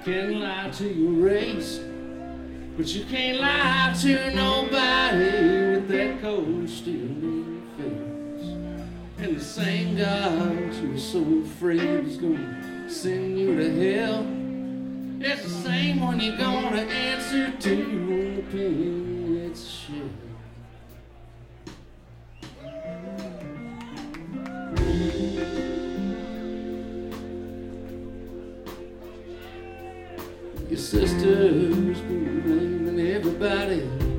can lie to your race, but you can't lie to nobody with that cold steel in your face. And the same God you were so afraid was gonna send you to hell, it's the same one you're gonna answer to when the pen hits shell. Your sister's been blaming everybody,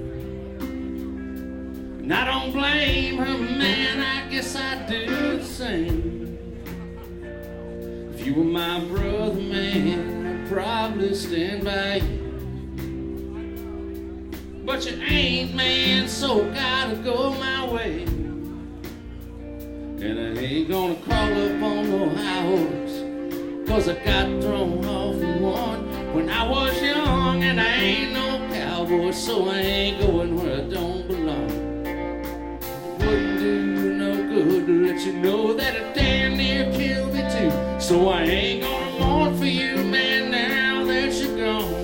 and I don't blame her, man, I guess I'd do the same. If you were my brother, man, I'd probably stand by you. But you ain't, man, so gotta go my way. And I ain't gonna crawl up on no high horse, 'cause I got thrown off in one when I was young, and I ain't no cowboy, so I ain't going where I don't belong. Wouldn't do you no good to let you know that it damn near killed me too. So I ain't gonna mourn for you, man, now that you're gone.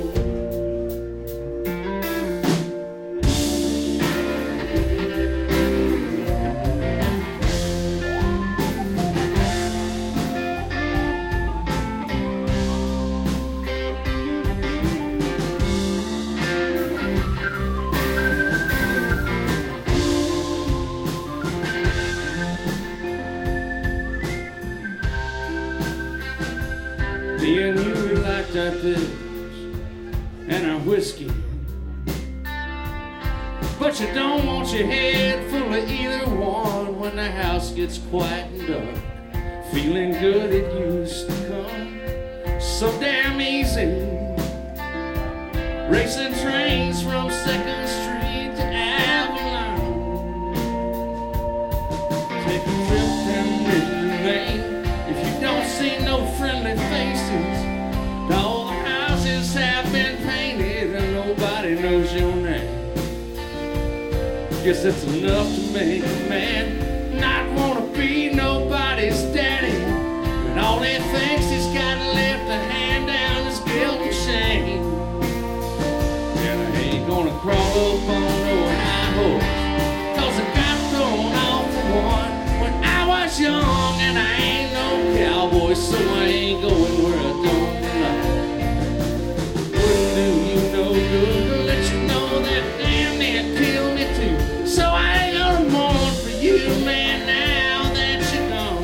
Me and you, we liked our pills and our whiskey, but you don't want your head full of either one when the house gets quiet and dark. Feeling good it used to come so damn easy, racing trains from 2nd Street to Avalon. Take a trip down memory lane. If you don't see no friendly faces, all the houses have been painted and nobody knows your name. Guess that's enough to make a man not wanna be nobody's daddy, and all he thinks he's got left to hand down is guilt and shame. And I ain't gonna crawl up on no high horse, 'cause I got thrown off for one when I was young, and I ain't no cowboy, so I ain't going where I don't belong. Wouldn't do you no good to let you know that damn near killed me too. So I ain't gonna mourn for you, man, now that you're gone.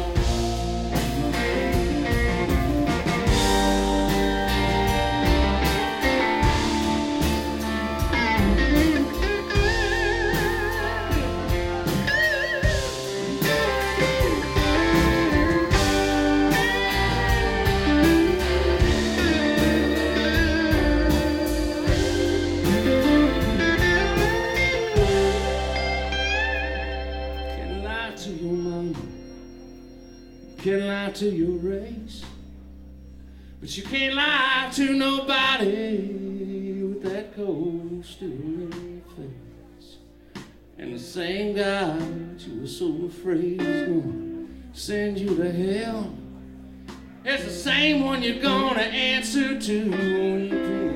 To your mama, can lie to your race, but you can't lie to nobody with that cold steel in your face. And the same God you were so afraid was gonna send you to hell, it's the same one you're gonna answer to when you